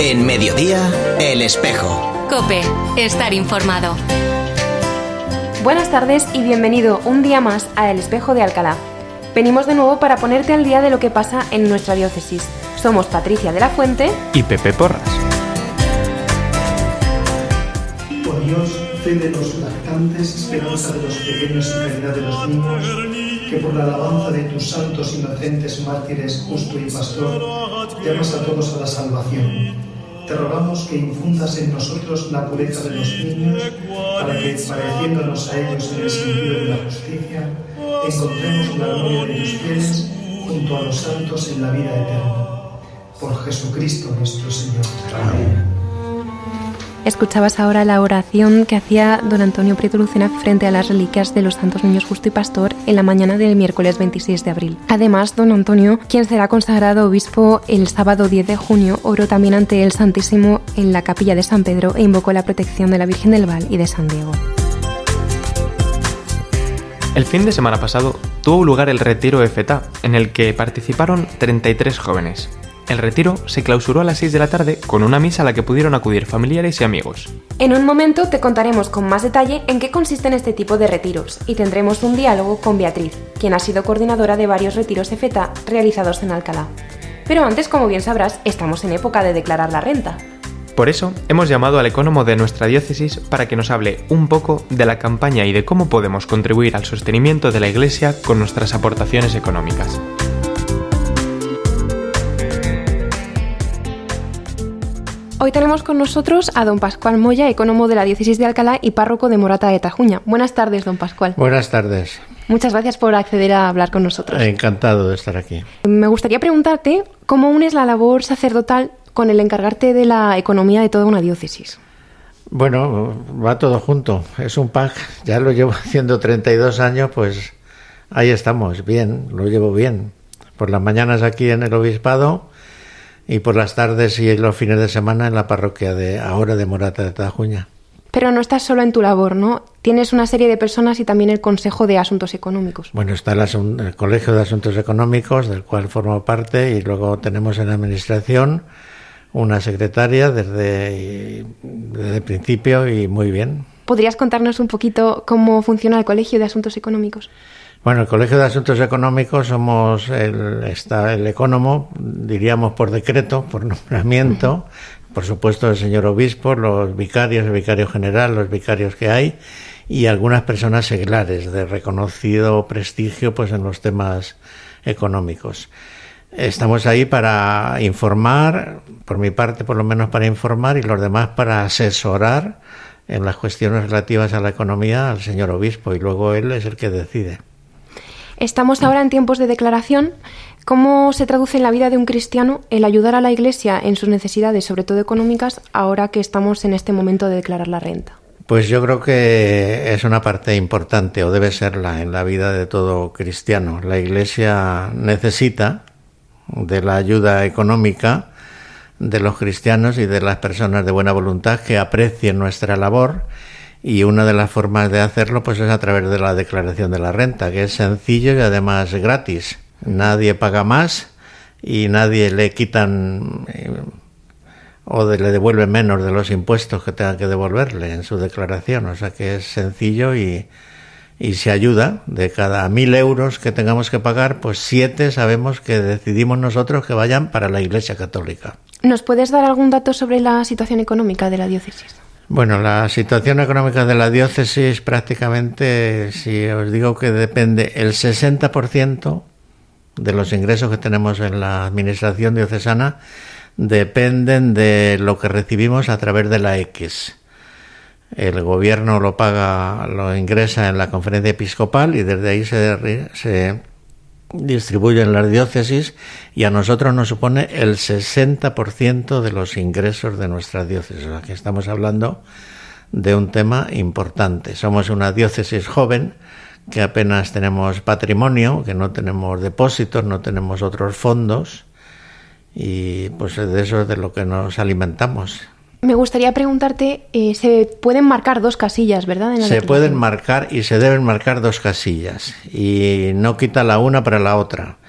En Mediodía, El Espejo. COPE. Estar informado. Buenas tardes y bienvenido un día más a El Espejo de Alcalá. Venimos de nuevo para ponerte al día de lo que pasa en nuestra diócesis. Somos Patricia de la Fuente y Pepe Porras. Oh Dios, fe de los lactantes, esperanza de los pequeños y caridad de los niños, que por la alabanza de tus santos inocentes mártires, justo y pastor, llamas a todos a la salvación. Te rogamos que infundas en nosotros la pureza de los niños, para que, pareciéndonos a ellos en el sentido de la justicia, encontremos la gloria de tus fieles junto a los santos en la vida eterna. Por Jesucristo nuestro Señor. Amén. Escuchabas ahora la oración que hacía don Antonio Prieto Lucena frente a las reliquias de los Santos Niños Justo y Pastor en la mañana del miércoles 26 de abril. Además, don Antonio, quien será consagrado obispo el sábado 10 de junio, oró también ante el Santísimo en la capilla de San Pedro e invocó la protección de la Virgen del Val y de San Diego. El fin de semana pasado tuvo lugar el retiro EFETA, en el que participaron 33 jóvenes. El retiro se clausuró a las 6 de la tarde con una misa a la que pudieron acudir familiares y amigos. En un momento te contaremos con más detalle en qué consisten este tipo de retiros y tendremos un diálogo con Beatriz, quien ha sido coordinadora de varios retiros EFETA realizados en Alcalá. Pero antes, como bien sabrás, estamos en época de declarar la renta. Por eso, hemos llamado al ecónomo de nuestra diócesis para que nos hable un poco de la campaña y de cómo podemos contribuir al sostenimiento de la Iglesia con nuestras aportaciones económicas. Hoy tenemos con nosotros a don Pascual Moya, ecónomo de la diócesis de Alcalá y párroco de Morata de Tajuña. Buenas tardes, don Pascual. Buenas tardes. Muchas gracias por acceder a hablar con nosotros. Encantado de estar aquí. Me gustaría preguntarte cómo unes la labor sacerdotal con el encargarte de la economía de toda una diócesis. Bueno, va todo junto. Es un pack. Ya lo llevo haciendo 32 años, pues ahí estamos, bien, lo llevo bien. Por las mañanas aquí en el obispado y por las tardes y los fines de semana en la parroquia de Morata de Tajuña. Pero no estás solo en tu labor, ¿no? Tienes una serie de personas y también el Consejo de Asuntos Económicos. Bueno, está el Colegio de Asuntos Económicos, del cual formo parte, y luego tenemos en la administración una secretaria desde el principio y muy bien. ¿Podrías contarnos un poquito cómo funciona el Colegio de Asuntos Económicos? Bueno, el Colegio de Asuntos Económicos somos el ecónomo, diríamos por decreto, por nombramiento, por supuesto el señor obispo, los vicarios, el vicario general, los vicarios que hay y algunas personas seglares de reconocido prestigio pues en los temas económicos. Estamos ahí para informar, por mi parte por lo menos para informar y los demás para asesorar en las cuestiones relativas a la economía al señor obispo y luego él es el que decide. Estamos ahora en tiempos de declaración. ¿Cómo se traduce en la vida de un cristiano el ayudar a la Iglesia en sus necesidades, sobre todo económicas, ahora que estamos en este momento de declarar la renta? Pues yo creo que es una parte importante, o debe serla, en la vida de todo cristiano. La Iglesia necesita de la ayuda económica de los cristianos y de las personas de buena voluntad que aprecien nuestra labor. Y una de las formas de hacerlo pues es a través de la declaración de la renta, que es sencillo y además gratis. Nadie paga más y nadie le quitan le devuelve menos de los impuestos que tenga que devolverle en su declaración. O sea que es sencillo y se ayuda. De cada 1.000 euros que tengamos que pagar, pues 7 sabemos que decidimos nosotros que vayan para la Iglesia Católica. ¿Nos puedes dar algún dato sobre la situación económica de la diócesis? Bueno, la situación económica de la diócesis prácticamente, si os digo que depende el 60% de los ingresos que tenemos en la administración diocesana, dependen de lo que recibimos a través de la X. El gobierno lo ingresa en la conferencia episcopal y desde ahí se distribuye en las diócesis y a nosotros nos supone el 60% de los ingresos de nuestras diócesis. O sea, que estamos hablando de un tema importante. Somos una diócesis joven que apenas tenemos patrimonio, que no tenemos depósitos, no tenemos otros fondos y pues de eso es de lo que nos alimentamos. Me gustaría preguntarte, se pueden marcar 2 casillas, ¿verdad? Se pueden marcar y se deben marcar 2 casillas y no quita la una para la otra.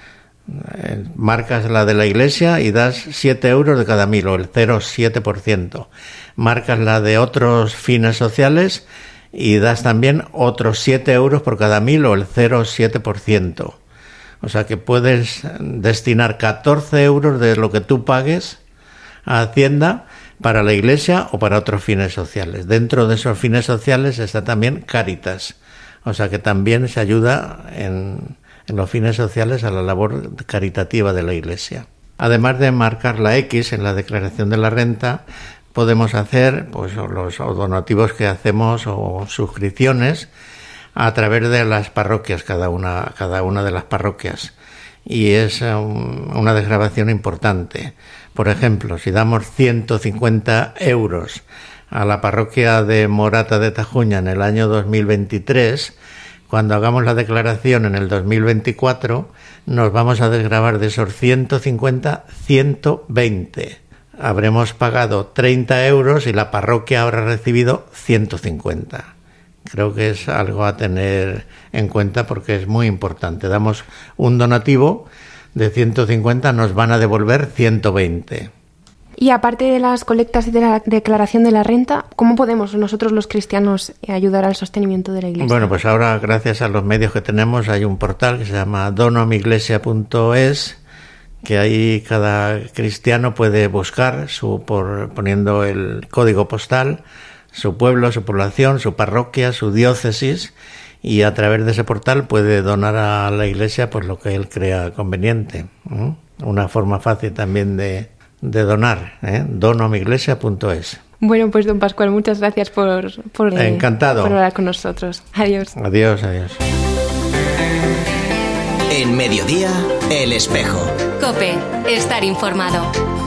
Marcas la de la Iglesia y das 7 euros de cada 1000, o el 0,7%. Marcas la de otros fines sociales y das también otros 7 euros por cada 1000, o el 0,7%. O sea que puedes destinar 14 euros de lo que tú pagues a Hacienda para la Iglesia o para otros fines sociales. Dentro de esos fines sociales está también Cáritas. O sea que también se ayuda en los fines sociales a la labor caritativa de la Iglesia. Además de marcar la X en la declaración de la renta, podemos hacer pues los donativos que hacemos o suscripciones a través de las parroquias, cada una de las parroquias. Y es una desgravación importante. Por ejemplo, si damos 150 euros a la parroquia de Morata de Tajuña en el año 2023, cuando hagamos la declaración en el 2024, nos vamos a desgravar de esos 150, 120. Habremos pagado 30 euros y la parroquia habrá recibido 150. Creo que es algo a tener en cuenta porque es muy importante. Damos un donativo de 150, nos van a devolver 120. Y aparte de las colectas y de la declaración de la renta, ¿cómo podemos nosotros los cristianos ayudar al sostenimiento de la Iglesia? Bueno, pues ahora gracias a los medios que tenemos hay un portal que se llama donoamiglesia.es, que ahí cada cristiano puede buscar poniendo el código postal, su pueblo, su población, su parroquia, su diócesis, y a través de ese portal puede donar a la Iglesia pues lo que él crea conveniente. Una forma fácil también de donar, donoamiglesia.es. Bueno, pues don Pascual, muchas gracias por Encantado. Por hablar con nosotros. Adiós. Adiós, adiós. En Mediodía, El Espejo. COPE. Estar informado.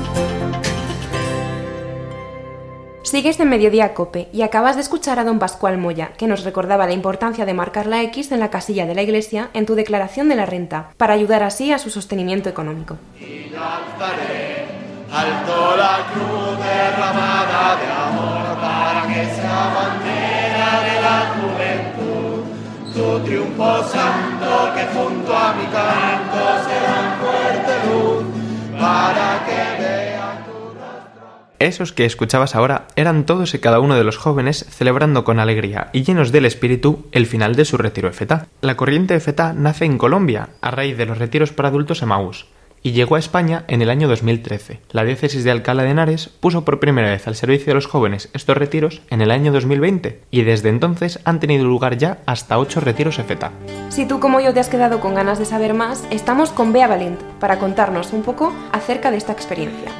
Sigues en Mediodía COPE y acabas de escuchar a don Pascual Moya, que nos recordaba la importancia de marcar la X en la casilla de la Iglesia en tu declaración de la renta, para ayudar así a su sostenimiento económico. Y lanzaré alto la cruz derramada de amor para que sea bandera de la juventud. Tu triunfo santo que junto a mi canto será fuerte luz para que vean tu rostro. Esos que escuchabas ahora eran todos y cada uno de los jóvenes celebrando con alegría y llenos del espíritu el final de su retiro EFETA. La corriente EFETA nace en Colombia a raíz de los retiros para adultos Emaús y llegó a España en el año 2013. La diócesis de Alcalá de Henares puso por primera vez al servicio de los jóvenes estos retiros en el año 2020 y desde entonces han tenido lugar ya hasta 8 retiros EFETA. Si tú como yo te has quedado con ganas de saber más, estamos con Bea Valent para contarnos un poco acerca de esta experiencia.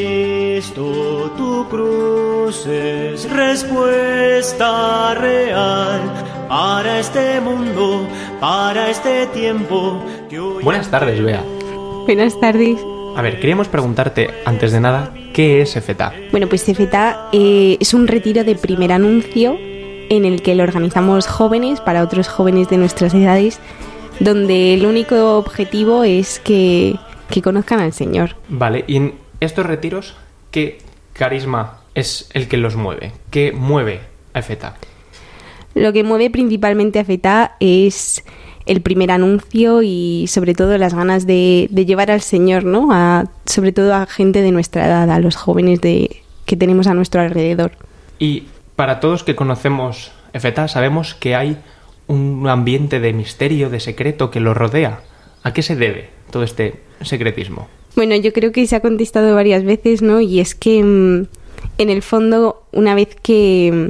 Cristo, tu cruz es respuesta real para este mundo, para este tiempo que hoy... Buenas tardes, Bea. Buenas tardes. A ver, queríamos preguntarte, antes de nada, ¿qué es EFETA? Bueno, pues EFETA es un retiro de primer anuncio en el que lo organizamos jóvenes para otros jóvenes de nuestras edades, donde el único objetivo es que conozcan al Señor. Vale, y en estos retiros, ¿qué carisma es el que los mueve? ¿Qué mueve a EFETA? Lo que mueve principalmente a EFETA es el primer anuncio y sobre todo las ganas de llevar al Señor, ¿no? Sobre todo a gente de nuestra edad, a los jóvenes que tenemos a nuestro alrededor. Y para todos que conocemos EFETA, sabemos que hay un ambiente de misterio, de secreto que lo rodea. ¿A qué se debe todo este secretismo? Bueno, yo creo que se ha contestado varias veces, ¿no? Y es que en el fondo, una vez que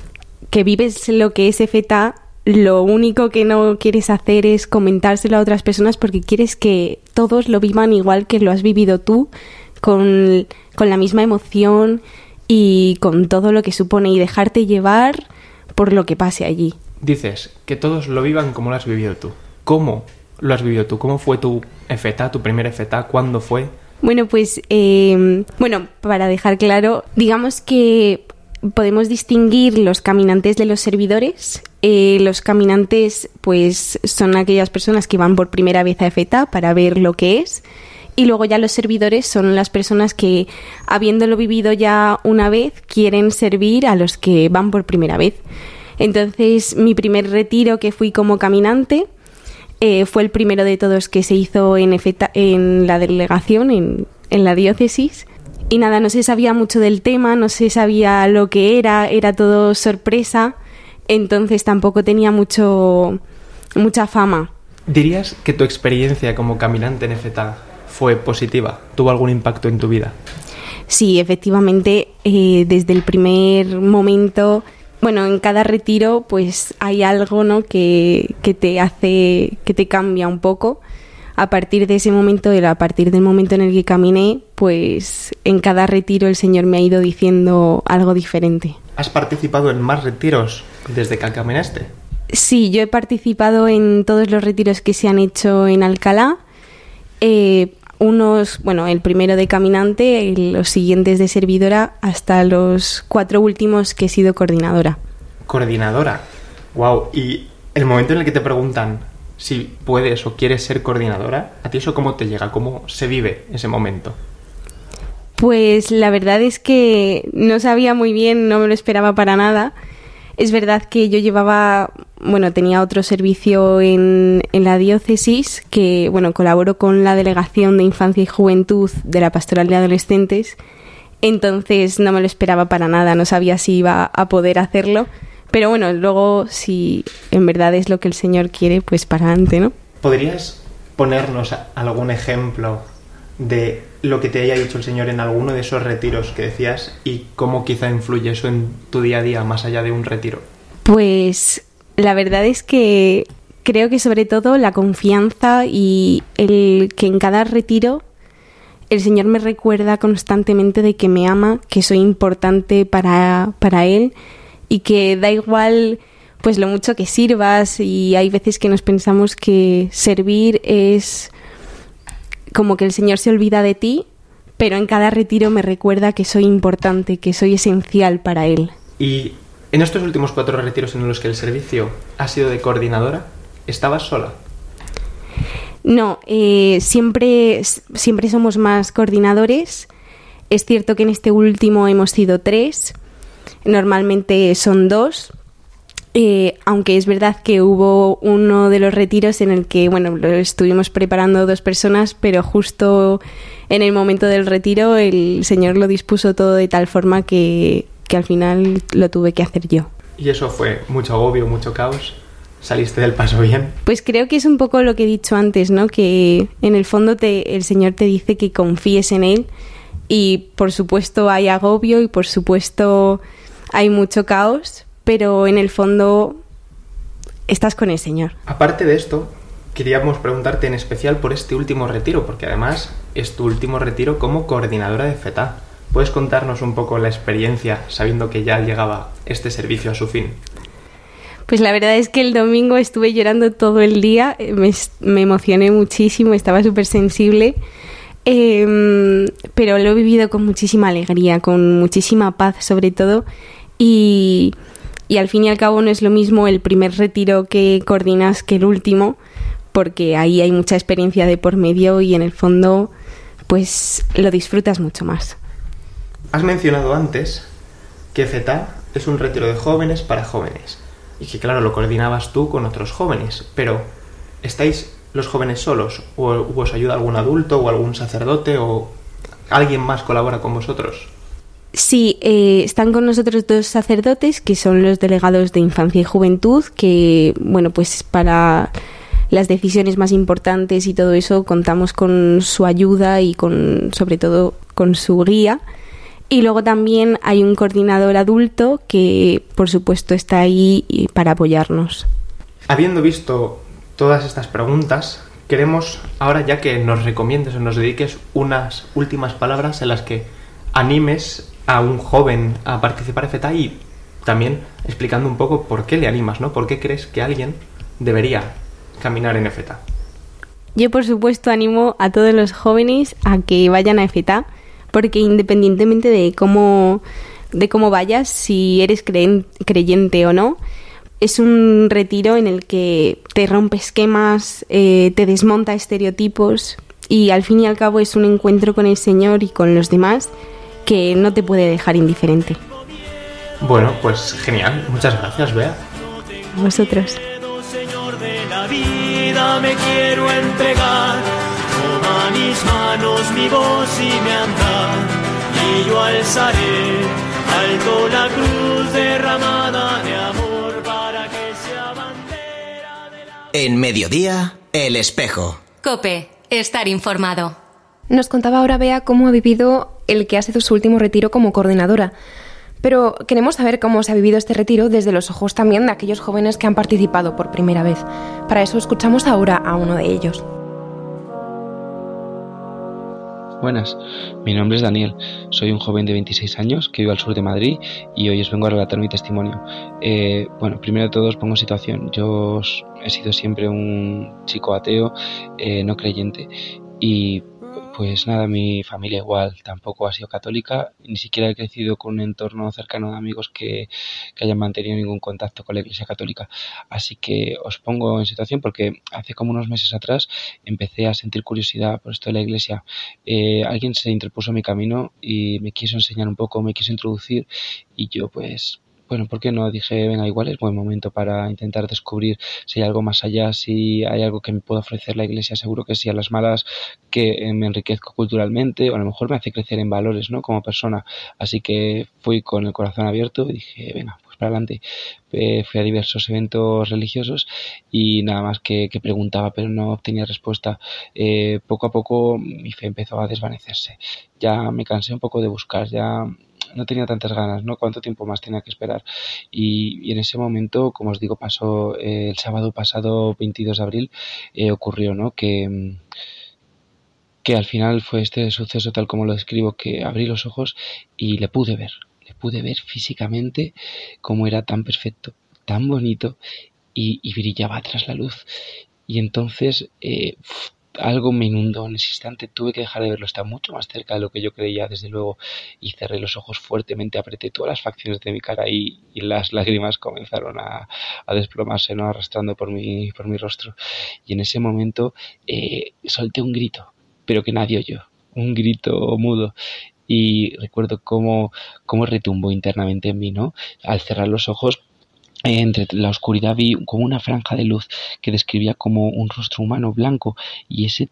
vives lo que es EFETA, lo único que no quieres hacer es comentárselo a otras personas porque quieres que todos lo vivan igual que lo has vivido tú, con la misma emoción y con todo lo que supone, y dejarte llevar por lo que pase allí. Dices que todos lo vivan como lo has vivido tú. ¿Cómo lo has vivido tú? ¿Cómo fue tu EFETA, tu primer EFETA? ¿Cuándo fue? Bueno, pues, para dejar claro, digamos que podemos distinguir los caminantes de los servidores. Los caminantes, pues, son aquellas personas que van por primera vez a EFETA para ver lo que es. Y luego ya los servidores son las personas que, habiéndolo vivido ya una vez, quieren servir a los que van por primera vez. Entonces, mi primer retiro, que fui como caminante, Fue el primero de todos que se hizo en la delegación, en la diócesis. Y nada, no se sabía mucho del tema, no se sabía lo que era todo sorpresa, entonces tampoco tenía mucha fama. ¿Dirías que tu experiencia como caminante en EFETA fue positiva? ¿Tuvo algún impacto en tu vida? Sí, efectivamente, desde el primer momento, bueno, en cada retiro pues hay algo, ¿no?, que te cambia un poco. A partir de ese momento, a partir del momento en el que caminé, pues en cada retiro el Señor me ha ido diciendo algo diferente. ¿Has participado en más retiros desde que caminaste? Sí, yo he participado en todos los retiros que se han hecho en Alcalá. El primero de caminante, los siguientes de servidora, hasta los 4 últimos que he sido coordinadora. ¿Coordinadora? Wow. Y el momento en el que te preguntan si puedes o quieres ser coordinadora, ¿a ti eso cómo te llega? ¿Cómo se vive ese momento? Pues la verdad es que no sabía muy bien, no me lo esperaba para nada. Es verdad que yo tenía otro servicio en la diócesis, que colaboro con la Delegación de Infancia y Juventud de la Pastoral de Adolescentes, entonces no me lo esperaba para nada, no sabía si iba a poder hacerlo. Pero bueno, luego si en verdad es lo que el Señor quiere, pues para adelante, ¿no? ¿Podrías ponernos algún ejemplo de lo que te haya dicho el Señor en alguno de esos retiros que decías y cómo quizá influye eso en tu día a día más allá de un retiro? Pues la verdad es que creo que sobre todo la confianza y el que en cada retiro el Señor me recuerda constantemente de que me ama, que soy importante para Él, y que da igual pues lo mucho que sirvas, y hay veces que nos pensamos que servir es como que el Señor se olvida de ti, pero en cada retiro me recuerda que soy importante, que soy esencial para Él. Y en estos últimos 4 retiros en los que el servicio ha sido de coordinadora, ¿estabas sola? No, siempre somos más coordinadores. Es cierto que en este último hemos sido 3. Normalmente son 2, aunque es verdad que hubo uno de los retiros en el que, lo estuvimos preparando 2 personas, pero justo en el momento del retiro el Señor lo dispuso todo de tal forma que al final lo tuve que hacer yo. ¿Y eso fue mucho agobio, mucho caos? ¿Saliste del paso bien? Pues creo que es un poco lo que he dicho antes, ¿no? Que en el fondo el Señor te dice que confíes en Él, y por supuesto hay agobio y por supuesto hay mucho caos, pero en el fondo estás con el Señor. Aparte de esto, queríamos preguntarte en especial por este último retiro, porque además es tu último retiro como coordinadora de FETA. ¿Puedes contarnos un poco la experiencia sabiendo que ya llegaba este servicio a su fin? Pues la verdad es que el domingo estuve llorando todo el día, me emocioné muchísimo, estaba súper sensible. Pero lo he vivido con muchísima alegría, con muchísima paz sobre todo, y al fin y al cabo no es lo mismo el primer retiro que coordinas que el último, porque ahí hay mucha experiencia de por medio y en el fondo pues lo disfrutas mucho más. Has mencionado antes que FETA es un retiro de jóvenes para jóvenes y que claro, lo coordinabas tú con otros jóvenes, pero ¿estáis los jóvenes solos o os ayuda algún adulto o algún sacerdote o alguien más colabora con vosotros? Sí, están con nosotros 2 sacerdotes que son los delegados de Infancia y Juventud, que pues para las decisiones más importantes y todo eso contamos con su ayuda y sobre todo con su guía. Y luego también hay un coordinador adulto que por supuesto está ahí para apoyarnos. Habiendo visto todas estas preguntas, queremos ahora ya que nos recomiendes o nos dediques unas últimas palabras en las que animes a un joven a participar en FETA y también explicando un poco por qué le animas, ¿no? ¿Por qué crees que alguien debería caminar en FETA? Yo, por supuesto, animo a todos los jóvenes a que vayan a FETA, porque independientemente de cómo vayas, si eres creyente o no, es un retiro en el que te rompe esquemas, te desmonta estereotipos y al fin y al cabo es un encuentro con el Señor y con los demás que no te puede dejar indiferente. Bueno, pues genial. Muchas gracias, Bea. A vosotros. Señor de la vida. vida me quiero entregar. Toma mis manos, mi voz y mi andar, y yo alzaré alto la cruz derramada de amor para que sea bandera de la... En Mediodía, El Espejo. COPE, estar informado. Nos contaba ahora Bea cómo ha vivido el que ha sido su último retiro como coordinadora. Pero queremos saber cómo se ha vivido este retiro desde los ojos también de aquellos jóvenes que han participado por primera vez. Para eso escuchamos ahora a uno de ellos. Buenas, mi nombre es Daniel, soy un joven de 26 años que vive al sur de Madrid y hoy os vengo a relatar mi testimonio. Primero de todo os pongo en situación. Yo he sido siempre un chico ateo, no creyente, y pues nada, mi familia igual tampoco ha sido católica, ni siquiera he crecido con un entorno cercano de amigos que hayan mantenido ningún contacto con la Iglesia Católica. Así que os pongo en situación porque hace como unos meses atrás empecé a sentir curiosidad por esto de la Iglesia. Alguien se interpuso en mi camino y me quiso enseñar un poco, me quiso introducir, y yo pues... Bueno, ¿por qué no? Dije, venga, igual es buen momento para intentar descubrir si hay algo más allá, si hay algo que me pueda ofrecer la Iglesia. Seguro que sí, a las malas que me enriquezco culturalmente o a lo mejor me hace crecer en valores, ¿no? Como persona. Así que fui con el corazón abierto y dije, venga, pues para adelante. Fui a diversos eventos religiosos y nada más que preguntaba, pero no obtenía respuesta. Poco a poco mi fe empezó a desvanecerse. Ya me cansé un poco de buscar, ya... no tenía tantas ganas, ¿no? ¿Cuánto tiempo más tenía que esperar? Y en ese momento, como os digo, pasó el sábado pasado, 22 de abril, ocurrió, ¿no? Que al final fue este suceso tal como lo describo, que abrí los ojos y le pude ver físicamente cómo era tan perfecto, tan bonito y brillaba tras la luz. Y entonces... algo me inundó en ese instante, tuve que dejar de verlo, está mucho más cerca de lo que yo creía, desde luego, y cerré los ojos fuertemente, apreté todas las facciones de mi cara y las lágrimas comenzaron a desplomarse, ¿no? Arrastrando por mi rostro. Y en ese momento solté un grito, pero que nadie oyó, un grito mudo. Y recuerdo cómo retumbó internamente en mí, ¿no? Al cerrar los ojos, entre la oscuridad vi como una franja de luz que describía como un rostro humano blanco, y ese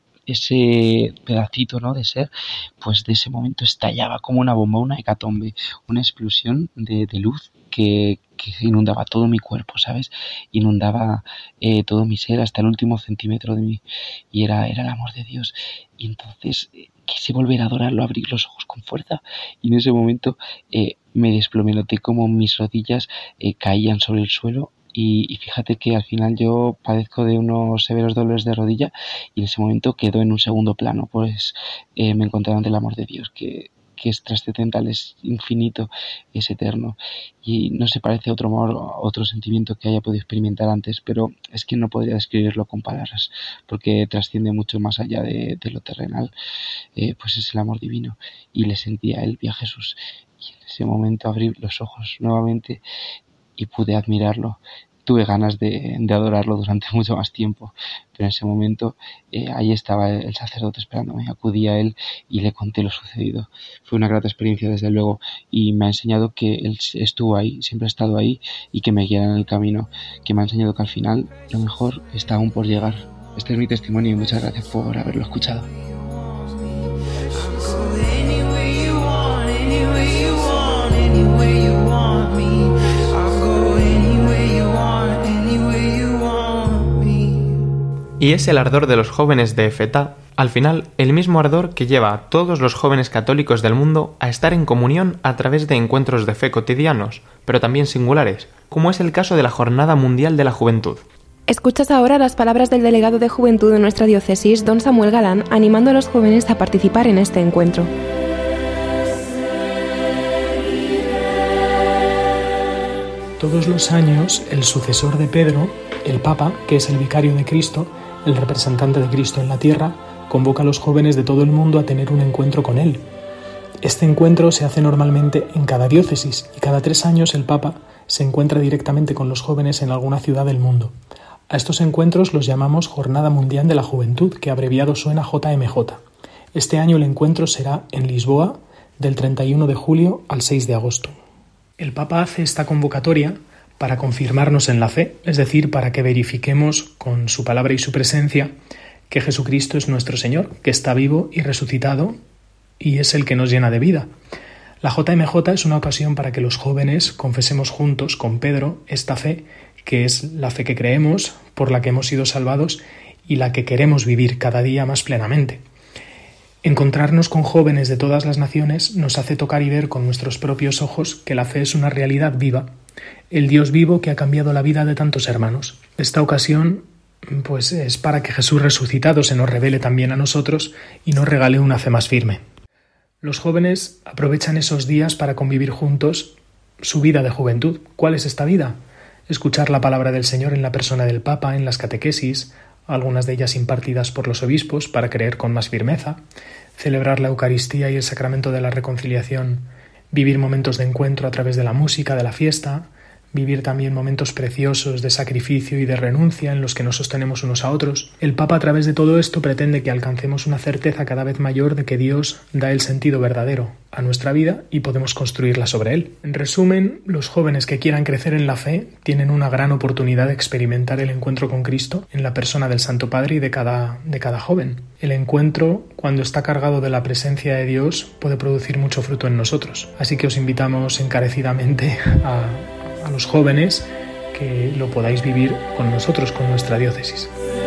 pedacito, ¿no? de ser, pues de ese momento estallaba como una bomba, una hecatombe, una explosión de luz que inundaba todo mi cuerpo, ¿sabes? Inundaba todo mi ser hasta el último centímetro de mí, y era el amor de Dios. Y entonces quise volver a adorarlo, abrir los ojos con fuerza, y en ese momento me desplomé, noté como mis rodillas caían sobre el suelo, y fíjate que al final yo padezco de unos severos dolores de rodilla, y en ese momento quedó en un segundo plano, pues me encontré ante el amor de Dios, que es trascendental, es infinito, es eterno, y no se parece a otro amor, a otro sentimiento que haya podido experimentar antes, pero es que no podría describirlo con palabras, porque trasciende mucho más allá de lo terrenal. Pues es el amor divino, y le sentí a él y a Jesús, y en ese momento abrí los ojos nuevamente y pude admirarlo. Tuve ganas de adorarlo durante mucho más tiempo, pero en ese momento ahí estaba el sacerdote esperándome. Acudí a él y le conté lo sucedido. Fue una grata experiencia, desde luego, y me ha enseñado que él estuvo ahí, siempre ha estado ahí, y que me guiara en el camino, que me ha enseñado que al final lo mejor está aún por llegar. Este es mi testimonio y muchas gracias por haberlo escuchado. Y es el ardor de los jóvenes de FETA, al final, el mismo ardor que lleva a todos los jóvenes católicos del mundo a estar en comunión a través de encuentros de fe cotidianos, pero también singulares, como es el caso de la Jornada Mundial de la Juventud. Escuchas ahora las palabras del delegado de Juventud de nuestra diócesis, don Samuel Galán, animando a los jóvenes a participar en este encuentro. Todos los años, el sucesor de Pedro, el Papa, que es el vicario de Cristo, el representante de Cristo en la tierra, convoca a los jóvenes de todo el mundo a tener un encuentro con él. Este encuentro se hace normalmente en cada diócesis y cada 3 años el Papa se encuentra directamente con los jóvenes en alguna ciudad del mundo. A estos encuentros los llamamos Jornada Mundial de la Juventud, que abreviado suena JMJ. Este año el encuentro será en Lisboa, del 31 de julio al 6 de agosto. El Papa hace esta convocatoria para confirmarnos en la fe, es decir, para que verifiquemos con su palabra y su presencia que Jesucristo es nuestro Señor, que está vivo y resucitado y es el que nos llena de vida. La JMJ es una ocasión para que los jóvenes confesemos juntos con Pedro esta fe, que es la fe que creemos, por la que hemos sido salvados y la que queremos vivir cada día más plenamente. Encontrarnos con jóvenes de todas las naciones nos hace tocar y ver con nuestros propios ojos que la fe es una realidad viva, el Dios vivo que ha cambiado la vida de tantos hermanos. Esta ocasión, pues, es para que Jesús resucitado se nos revele también a nosotros y nos regale una fe más firme. Los jóvenes aprovechan esos días para convivir juntos su vida de juventud. ¿Cuál es esta vida? Escuchar la palabra del Señor en la persona del Papa, en las catequesis, algunas de ellas impartidas por los obispos para creer con más firmeza, celebrar la Eucaristía y el sacramento de la reconciliación, vivir momentos de encuentro a través de la música, de la fiesta, vivir también momentos preciosos de sacrificio y de renuncia en los que nos sostenemos unos a otros. El Papa a través de todo esto pretende que alcancemos una certeza cada vez mayor de que Dios da el sentido verdadero a nuestra vida y podemos construirla sobre él. En resumen, los jóvenes que quieran crecer en la fe tienen una gran oportunidad de experimentar el encuentro con Cristo en la persona del Santo Padre y de cada joven. El encuentro, cuando está cargado de la presencia de Dios, puede producir mucho fruto en nosotros. Así que os invitamos encarecidamente a los jóvenes que lo podáis vivir con nosotros, con nuestra diócesis.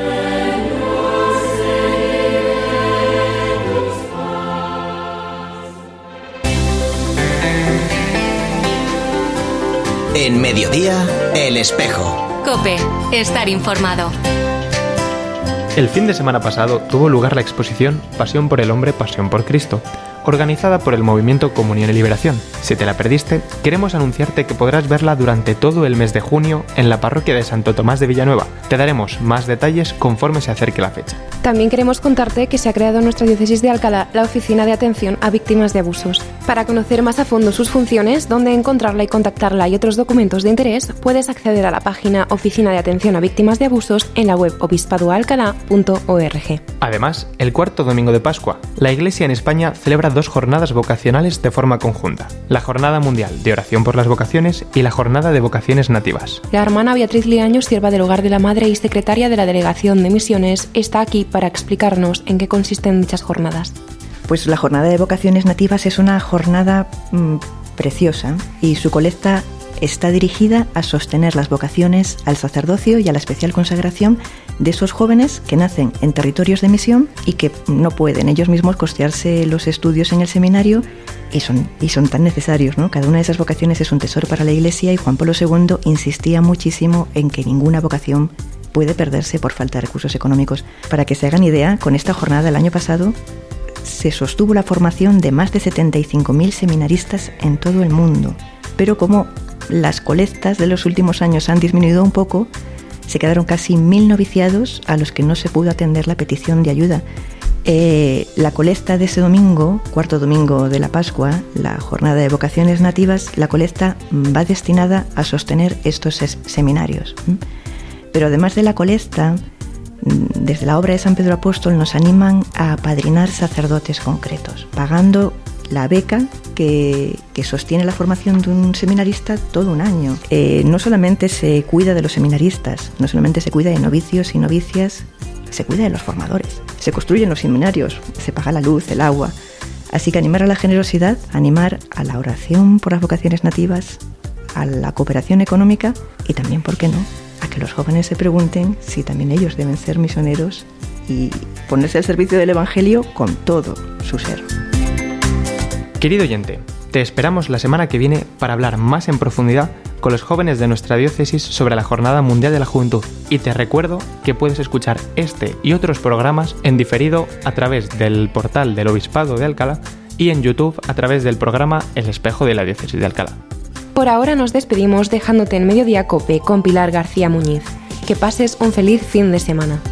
En Mediodía, El Espejo. COPE. Estar informado. El fin de semana pasado tuvo lugar la exposición Pasión por el Hombre, Pasión por Cristo, organizada por el movimiento Comunión y Liberación. Si te la perdiste, queremos anunciarte que podrás verla durante todo el mes de junio en la parroquia de Santo Tomás de Villanueva. Te daremos más detalles conforme se acerque la fecha. También queremos contarte que se ha creado en nuestra diócesis de Alcalá la Oficina de Atención a Víctimas de Abusos. Para conocer más a fondo sus funciones, dónde encontrarla y contactarla y otros documentos de interés, puedes acceder a la página Oficina de Atención a Víctimas de Abusos en la web obispadoalcalá.org. Además, el cuarto domingo de Pascua, la Iglesia en España celebra 2 jornadas vocacionales de forma conjunta: la Jornada Mundial de Oración por las Vocaciones y la Jornada de Vocaciones Nativas. La hermana Beatriz Liaño, sierva del Hogar de la Madre y secretaria de la Delegación de Misiones, está aquí para explicarnos en qué consisten dichas jornadas. Pues la Jornada de Vocaciones Nativas es una jornada preciosa y su colecta está dirigida a sostener las vocaciones al sacerdocio y a la especial consagración de esos jóvenes que nacen en territorios de misión y que no pueden ellos mismos costearse los estudios en el seminario y son tan necesarios, ¿no? Cada una de esas vocaciones es un tesoro para la Iglesia y Juan Pablo II insistía muchísimo en que ninguna vocación puede perderse por falta de recursos económicos. Para que se hagan idea, con esta jornada del año pasado se sostuvo la formación de más de 75.000 seminaristas en todo el mundo, pero como las colectas de los últimos años han disminuido un poco, se quedaron casi 1.000 noviciados a los que no se pudo atender la petición de ayuda. La colecta de ese domingo, cuarto domingo de la Pascua, la jornada de vocaciones nativas, la colecta va destinada a sostener estos seminarios. Pero además de la colecta, desde la obra de San Pedro Apóstol nos animan a apadrinar sacerdotes concretos, pagando la beca que sostiene la formación de un seminarista todo un año. No solamente se cuida de los seminaristas, no solamente se cuida de novicios y novicias, se cuida de los formadores. Se construyen los seminarios, se paga la luz, el agua. Así que animar a la generosidad, animar a la oración por las vocaciones nativas, a la cooperación económica y también, ¿por qué no?, a que los jóvenes se pregunten si también ellos deben ser misioneros y ponerse al servicio del Evangelio con todo su ser. Querido oyente, te esperamos la semana que viene para hablar más en profundidad con los jóvenes de nuestra diócesis sobre la Jornada Mundial de la Juventud. Y te recuerdo que puedes escuchar este y otros programas en diferido a través del portal del Obispado de Alcalá y en YouTube a través del programa El Espejo de la Diócesis de Alcalá. Por ahora nos despedimos dejándote en Mediodía COPE con Pilar García Muñiz. Que pases un feliz fin de semana.